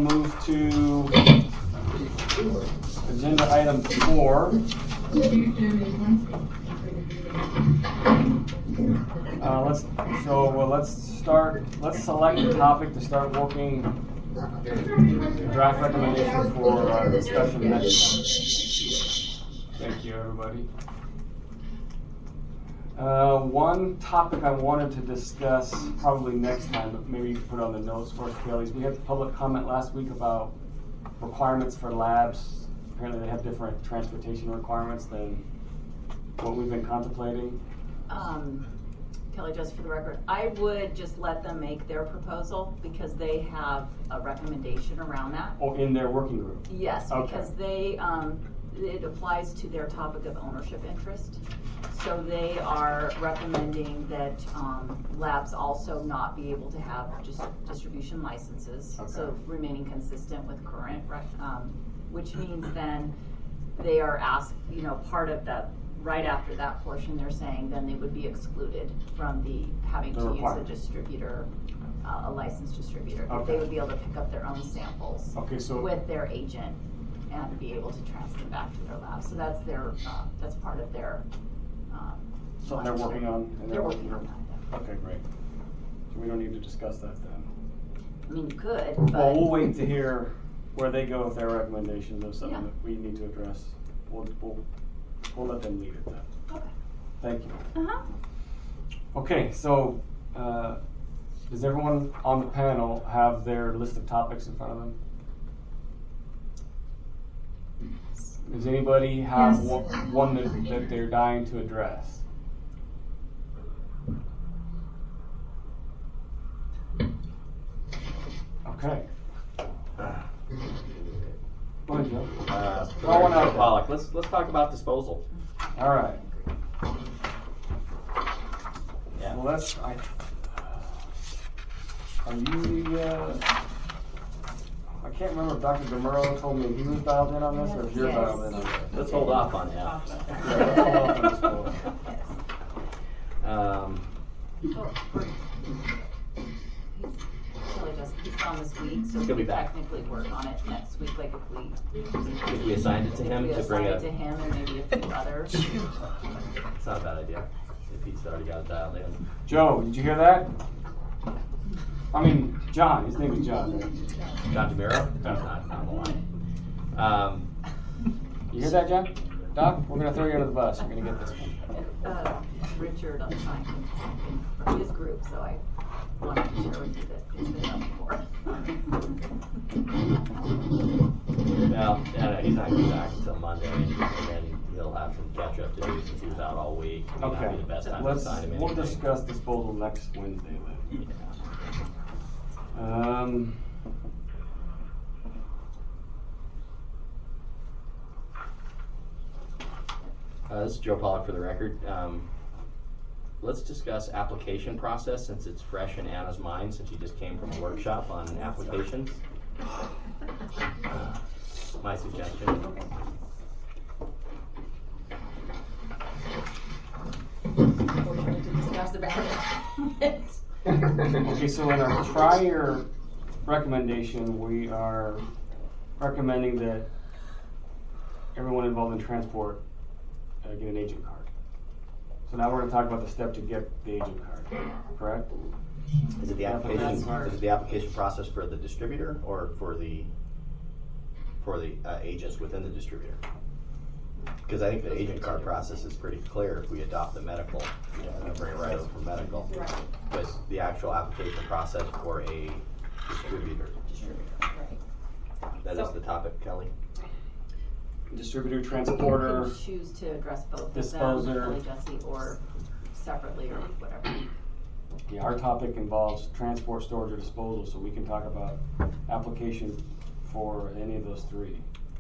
move to agenda item 4. Let's select a topic to start working draft recommendations for discussion next time. Thank you, everybody. One topic I wanted to discuss probably next time, but maybe you can put on the notes for us, Kelly. We had public comment last week about requirements for labs. Apparently they have different transportation requirements than what we've been contemplating. Kelly, just for the record, I would just let them make their proposal because they have a recommendation around that. Oh, in their working group? Yes, okay. Because they, it applies to their topic of ownership interest. So they are recommending that labs also not be able to have just distribution licenses. Okay. So remaining consistent with current, which means then they are asked, part of that, right after that portion, they're saying then they would be excluded from the having to use a distributor, a licensed distributor. Okay. They would be able to pick up their own samples with their agent and be able to transfer them back to their lab. So that's their, that's part of their. So they're working on. They're working on that. Okay, great. So we don't need to discuss that then. I mean, you could, but. Well, we'll wait to hear where they go with their recommendations of something that we need to address. We'll let them lead it then. Okay. Thank you. Uh-huh. Okay, so does everyone on the panel have their list of topics in front of them? Does anybody have one that they're dying to address? Okay. Go ahead, Joe. Pollock. Let's talk about disposal. All right. Yeah. Well, are you the? I can't remember if Dr. DeMuro told me he was dialed in on this, or if you're dialed in on this. Let's hold off on that. Let's hold off on disposal. He's gone this week, so He'll we be can back. technically work on it next week, like If we assigned it to him to bring to him and maybe a few others. It's not a bad idea. If he's already got it dialed in. Joe, did you hear that? I mean, John. His name is John. Right? John DeMiro? Yeah. He's not on the line. You hear that, John? Doc, we're going to throw you under the bus. You're going to get this one. Richard assigned him something from his group, so I wanted to share with you that it's been done before. Well, he's not going to be back until Monday, and then he'll have some catch up to do since he was out all week. It may not be the best time to assign him We'll anything. discuss disposal next Wednesday then. Yeah. This is Joe Pollock for the record. Let's discuss application process since it's fresh in Anna's mind since she just came from a workshop on applications. My suggestion. Unfortunately, to discuss about it. Okay, so in our prior recommendation, we are recommending that everyone involved in transport get an agent card. So now we're going to talk about the step to get the agent card, correct? Is it the application process for the distributor or for the agents within the distributor? Because I think the agent card process is pretty clear if we adopt the medical, bring it right over for medical. Right. But the actual application process for a distributor. Right. That is the topic, Kelly. Distributor, transporter. You can choose to address both disposer. of them, Kelly, Jesse, or separately or whatever. Yeah, our topic involves transport, storage, or disposal, so we can talk about application for any of those three.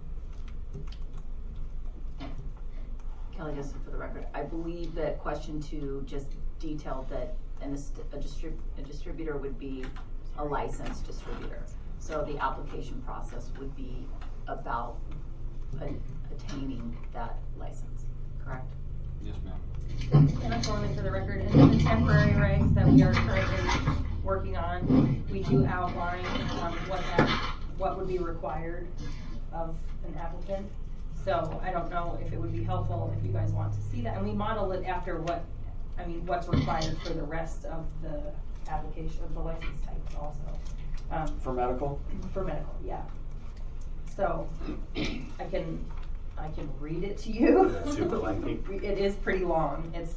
Kelly, just for the record, I believe that question 2 just detailed that a distributor would be a licensed distributor. So the application process would be about attaining that license, correct? Yes, ma'am. And that's only for the record. And then the temporary regs that we are currently working on, we do outline what that what would be required of an applicant. So I don't know if it would be helpful if you guys want to see that, and we model it after what's required for the rest of the application, of the license types also. For medical? For medical, yeah. So, I can read it to you. That's super lengthy. It is pretty long. It's,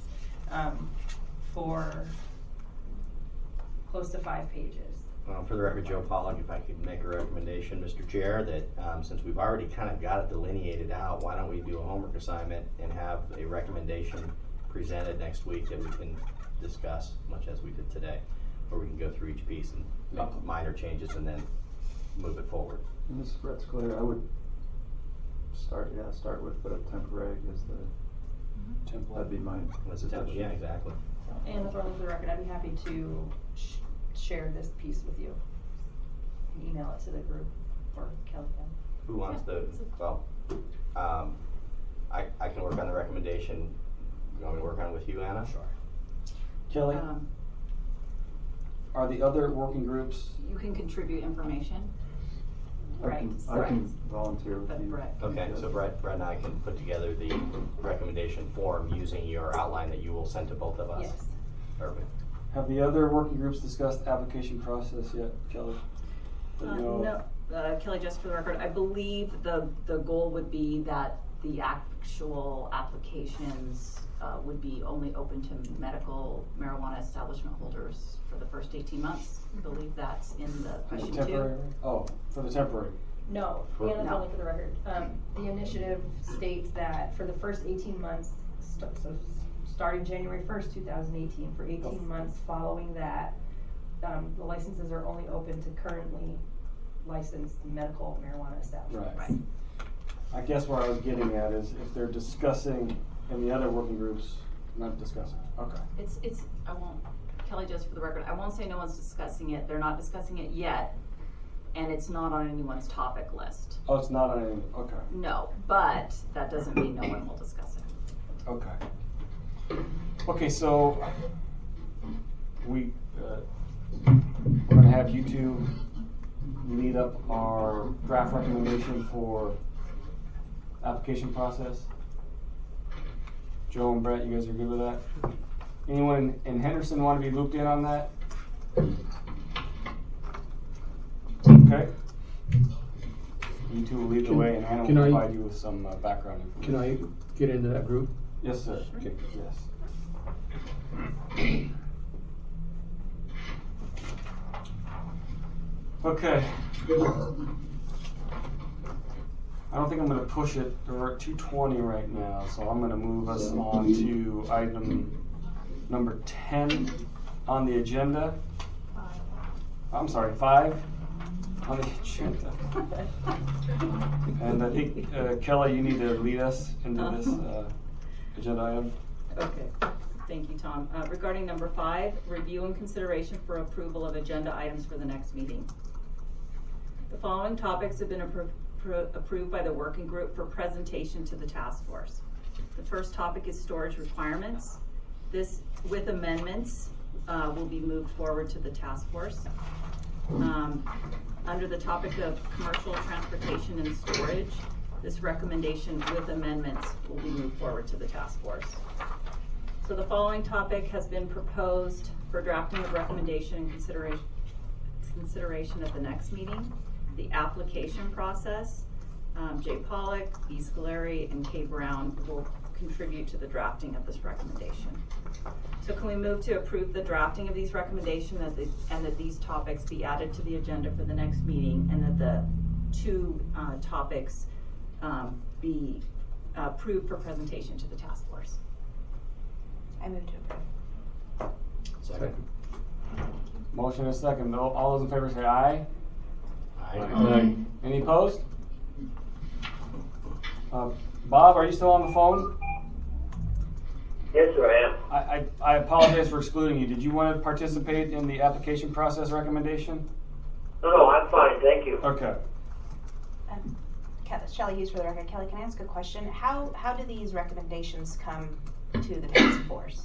for close to 5 pages. Well, for the record, Joe Pollock, if I could make a recommendation, Mr. Chair, that since we've already kind of got it delineated out, why don't we do a homework assignment and have a recommendation presented next week that we can discuss, much as we did today, where we can go through each piece and make minor changes and then move it forward. Ms. Bretzclair, I would start with temporary as the Template. that'd be my Let's attempt, yeah, exactly. And for the record, I'd be happy to share this piece with you. And email it to the group, or Kelly can. Who wants the, well, I can work on the recommendation. You want me to work on it with you, Anna? Sure. Kelly, are the other working groups? You can contribute information. I can volunteer with But you. Brett. Okay, so Brett and I can put together the recommendation form using your outline that you will send to both of us. Yes. Perfect. Have the other working groups discussed the application process yet, Kelly? No, Kelly, just for the record, I believe the goal would be that the actual applications would be only open to medical marijuana establishment holders for the first 18 months. I believe that's in the question Temporary? 2. Oh, for the temporary. No, For- Anna's No. only for the record. The initiative states that for the first 18 months, starting January 1st, 2018, for 18 months following that, the licenses are only open to currently licensed medical marijuana establishments. Right. I guess where I was getting at is if they're discussing in the other working groups, not discussing. Okay. I won't, Kelly, just for the record, I won't say no one's discussing it. They're not discussing it yet, and it's not on anyone's topic list. Oh, it's not on any, okay. No, but that doesn't mean no one will discuss it. Okay. Okay, so we're gonna have you two lead up our draft recommendation for application process. Joe and Brett, you guys are good with that? Anyone in Henderson want to be looped in on that? Okay. You two will lead the way, and Anna will Can I- provide you with some background Can information. I get into that group? Yes, sir. Okay. Yes. Okay. I don't think I'm going to push it. We're at 2:20 right now, so I'm going to move us on to item number 10 on the agenda. I'm sorry, 5 on the agenda. And I think, Kelly, you need to lead us into this agenda item. Okay, thank you, Tom. Regarding number 5, review and consideration for approval of agenda items for the next meeting. The following topics have been approved by the working group for presentation to the task force. The first topic is storage requirements. This, with amendments, will be moved forward to the task force. Under the topic of commercial transportation and storage, this recommendation with amendments will be moved forward to the task force. So the following topic has been proposed for drafting of recommendation and consideration at the next meeting. The application process, Jay Pollock, E. Scolari, and Kay Brown will contribute to the drafting of this recommendation. So can we move to approve the drafting of these recommendations and that these topics be added to the agenda for the next meeting, and that the 2 topics be approved for presentation to the task force? I move to approve. Second. Motion and a second. All those in favor say aye. Aye. Any opposed? Bob, are you still on the phone? Yes, sir, I am. I apologize for excluding you. Did you want to participate in the application process recommendation? No, I'm fine, thank you. Okay. Shelley Hughes for the record. Kelly, can I ask a question? How do these recommendations come to the task force?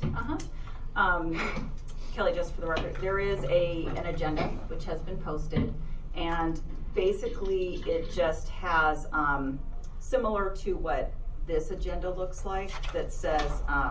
Kelly, just for the record, there is an agenda which has been posted, and basically, it just has, similar to what this agenda looks like, that says,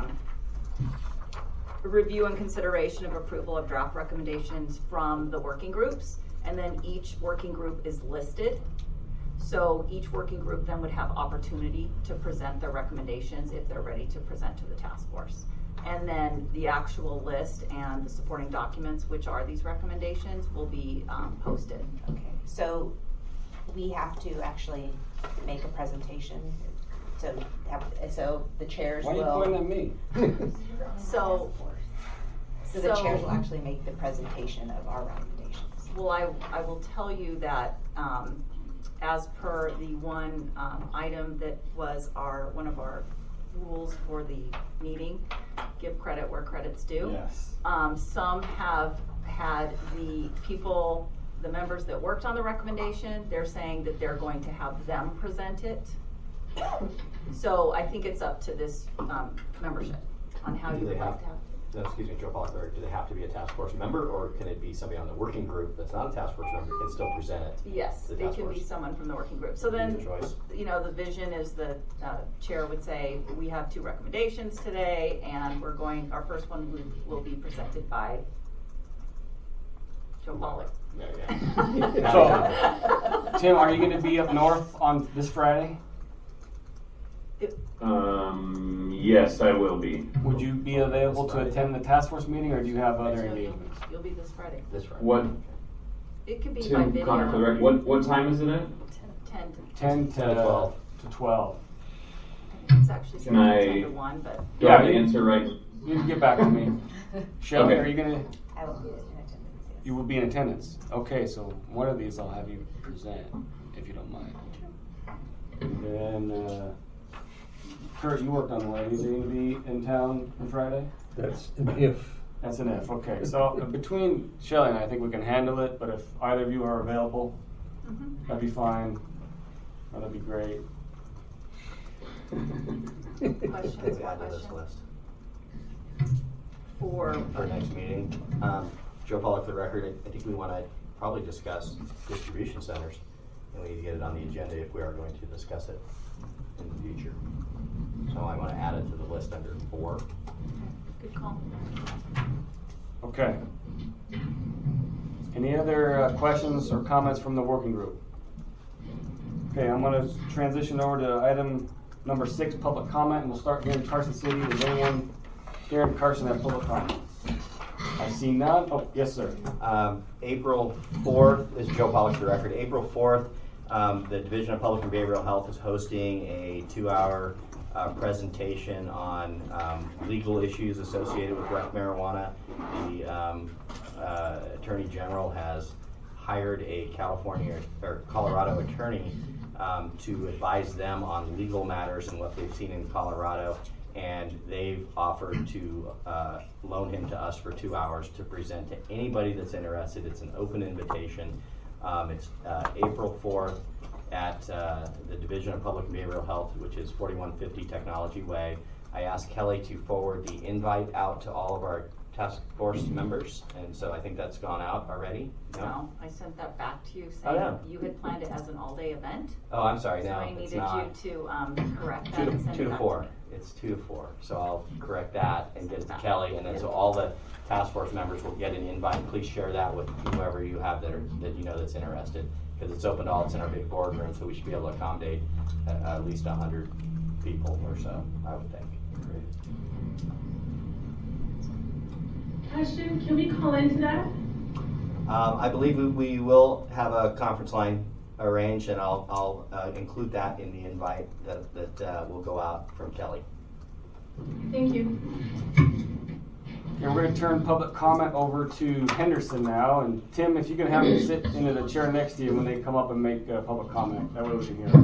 review and consideration of approval of draft recommendations from the working groups, and then each working group is listed. So each working group then would have opportunity to present their recommendations if they're ready to present to the task force. And then the actual list and the supporting documents, which are these recommendations, will be posted. Okay, so we have to actually make a presentation. So the chairs Why are you will. pointing at me? So the chairs will actually make the presentation of our recommendations. Well, I will tell you that as per the one item that was one of our rules for the meeting, give credit where credit's due. Yes. Some have had the members that worked on the recommendation, they're saying that they're going to have them present it. So I think it's up to this membership on how you would like to have it. No, excuse me, Joe Pollack, do they have to be a task force member, or can it be somebody on the working group that's not a task force member can still present it? Yes, to the they task can be force? someone from the working group. So then, Either choice. you know, the vision is the chair would say, we have 2 recommendations today, and our first one will be presented by Joe Pollack. Yeah. So, Tim, are you going to be up north on this Friday? Yes, I will be. Would you be available to attend the task force meeting, or do you have other engagements? You'll be this Friday. This Friday. What, It could be by Tim, video. Connor, for the record, what time is it at? 10 10 to 12. It's actually Can I- 10 to 1, but Do I have to answer right? You can get back to me. Shelley, Okay. are you going to? I will be in attendance. Yes. You will be in attendance. Okay, so one of these I'll have you present, if you don't mind. And then, Kurt, you worked on one of these. Are you going to be in town on Friday? That's an if. That's an if. Okay, so between Shelley and I think we can handle it, but if either of you are available, that'd be fine. Or that'd be great. questions, Let's add to this questions? list For for next meeting. Joe Pollack, for the record, I think we want to probably discuss distribution centers, and we need to get it on the agenda if we are going to discuss it in the future. So I want to add it to the list under 4. Good call. Okay. Any other questions or comments from the working group? Okay, I'm going to transition over to item number 6, public comment, and we'll start here in Carson City. Does anyone here in Carson have public comment? I see none. Oh, yes, sir. April 4th, this is Joe Pollack for the record. April 4th, the Division of Public and Behavioral Health is hosting a 2-hour presentation on legal issues associated with rec marijuana. The Attorney General has hired a California or Colorado attorney to advise them on legal matters and what they've seen in Colorado, and they've offered to loan him to us for 2 hours to present to anybody that's interested. It's an open invitation. It's April 4th at the Division of Public and Behavioral Health, which is 4150 Technology Way. I asked Kelly to forward the invite out to all of our task force members, and so I think that's gone out already. No, I sent that back to you Oh, saying yeah. you had planned it as an all-day event. Oh, I'm sorry, So no, I it's needed not. you to correct that 2 and send to it back 4. to me. It's 2 to 4. So I'll correct that and get it to Kelly, and then so all the task force members will get an invite. Please share that with whoever you have that you know that's interested, because it's open to all. It's in our big boardroom, so we should be able to accommodate at least 100 people or so, I would think. Question, can we call into that? I believe we will have a conference line arranged, and I'll include that in the invite that will go out from Kelly. Thank you. Okay, we're going to turn public comment over to Henderson now, and Tim, if you can have them sit into the chair next to you when they come up and make public comment, that way we can hear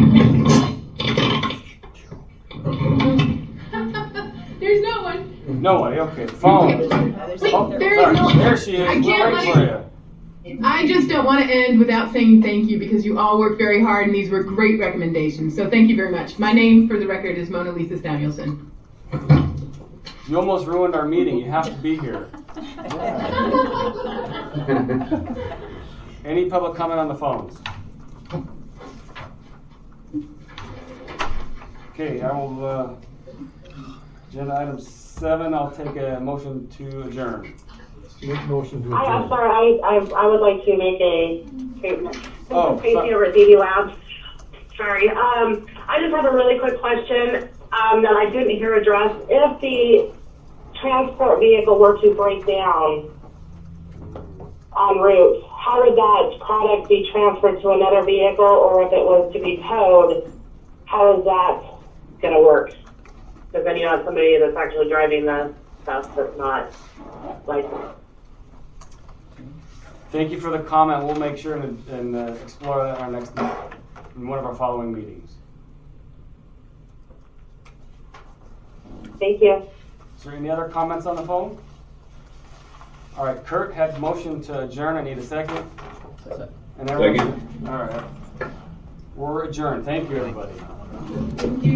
them. There's no one. Nobody, okay, phone. Wait, Oh, there sorry. is no. There she is. I We're can't waiting let for it. you. I just don't want to end without saying thank you because you all worked very hard and these were great recommendations. So thank you very much. My name, for the record, is Mona Lisa Samuelson. You almost ruined our meeting. You have to be here. Any public comment on the phones? Okay, I will, agenda item 7, I'll take a motion to adjourn. Motion to I'm adjourn. sorry, I would like to make a statement. Oh, This is Casey sorry. over at DD Labs. Sorry, I just have a really quick question, that I didn't hear addressed. If the transport vehicle were to break down en route, how would that product be transferred to another vehicle, or if it was to be towed, how is that gonna work? Because then you have somebody that's actually driving the stuff that's not licensed. Thank you for the comment. We'll make sure and explore that in our next, in one of our following meetings. Thank you. Is there any other comments on the phone? All right, Kurt had motion to adjourn. I need a second. And everyone, all right. We're adjourned. Thank you, everybody.